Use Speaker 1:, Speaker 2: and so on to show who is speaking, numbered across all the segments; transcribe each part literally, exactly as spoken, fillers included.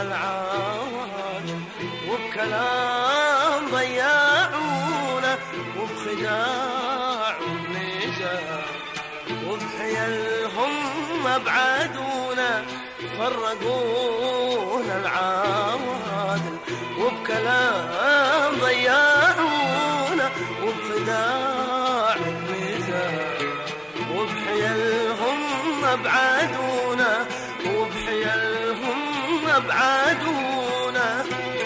Speaker 1: العوادل وبكلام ضيعونا وبخداع وبنزاع وبحيلهم أبعدونا فرقونا العوادل وبكلام ضيعونا وبخداع وبنزاع وبحيلهم أبعدونا وبحيلهم أبعدونا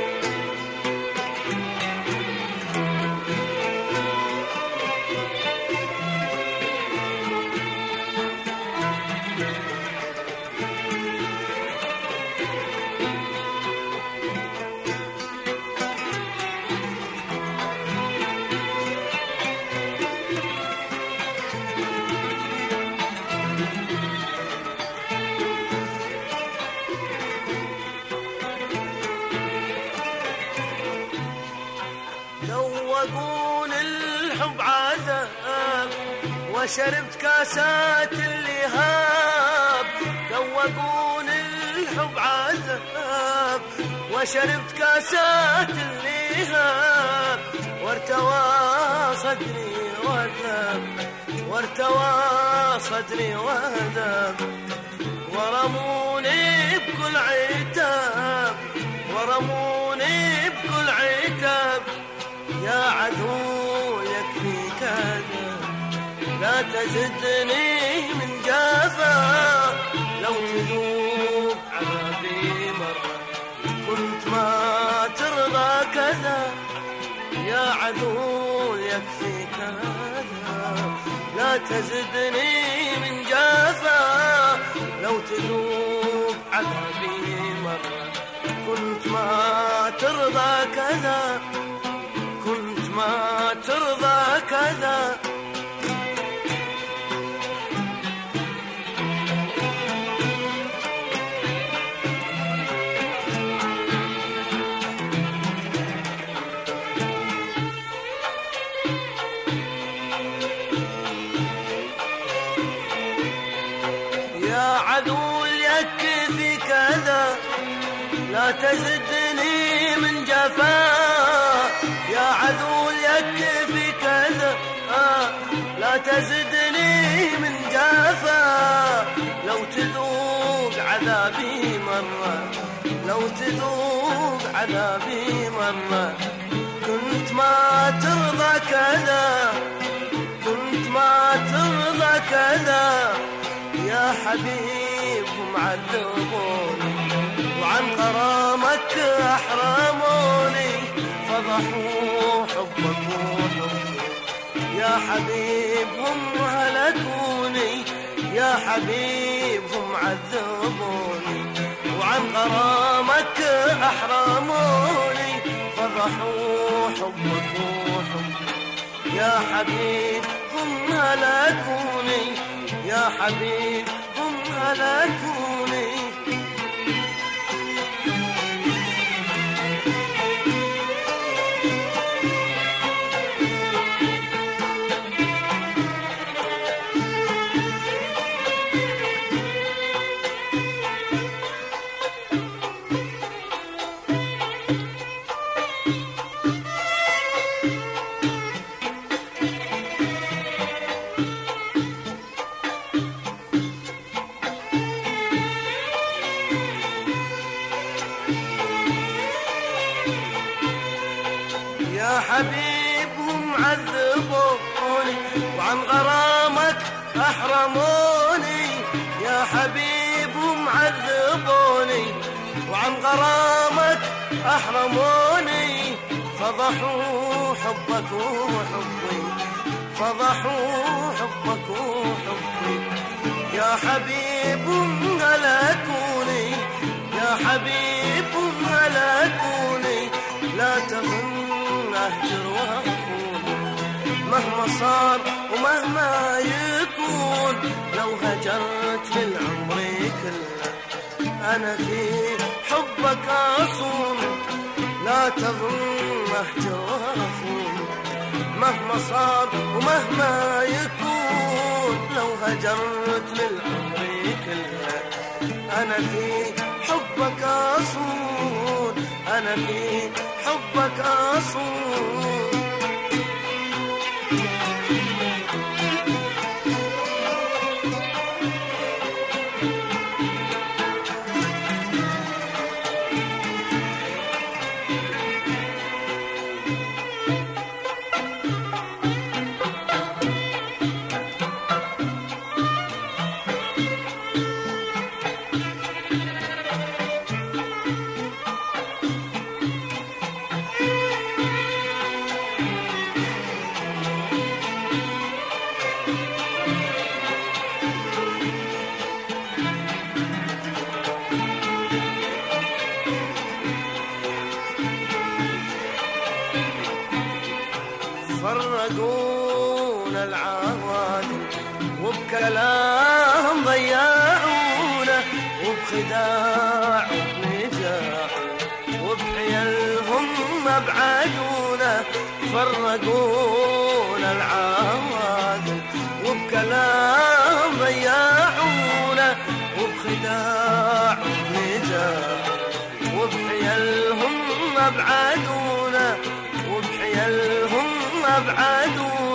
Speaker 1: ذوقون الحب عذاب وشربت كاسات اللهاب ذوقون الحب عذاب وشربت كاسات اللهاب وارتوى صدري وذاب وارتوى صدري وذاب ورموني بكل عتاب ورموني بكل عتاب يا عدو يكفي كذا لا تزدني من جافا لو تذوب عذابي مرة كنت ما ترضى كذا يا عدو يكفي كذا لا تزدني من جافا لو تذوب عذابي مرة كنت ما ترضى كذا كنت ما ترضى كذا يا عدو يكفي كذا لا تزدني من جفا يا عدو يكفي كذا لا تزدني من جفا لو تذوق عذابي مرة لو تذوق عذابي مرة كنت ما ترضى كذا كنت ما ترضى كذا يا حبيب معذبوني وعن غرامك أحرموني فضحوا حبك وحبك يا حبيبهم هلكوني يا حبيبهم عذبوني وعن غرامك أحرموني فضحوا حبك وحبك يا حبيبهم هلكوني يا حبيبهم هلكوني يا حبيبهم عذبوني وعن غرامك أحرموني يا حبيبهم عذبوني وعن غرامك أحرموني فضحوا حبك وحبي فضحوا حبك وحبي يا حبيبهم هلكوني يا حبيبهم هلكوني لا تظن أهجر وأخون مهما صار ومهما يكون لو هجرت للعمر كله أنا في حبك أصون لا تظن أهجر وأخون مهما صار ومهما يكون لو هجرت للعمر كله أنا في حبك أصون، أنا في حبك أصون. فرقونا العوادل وبكلام ضيعونا، وبخداع وبنجاح وبحيلهم أبعدونا. فرقونا العوادل وبكلام ضيعونا، وبخداع وبنجاح وبحيلهم أبعدونا، وبحيلهم أبعدونا.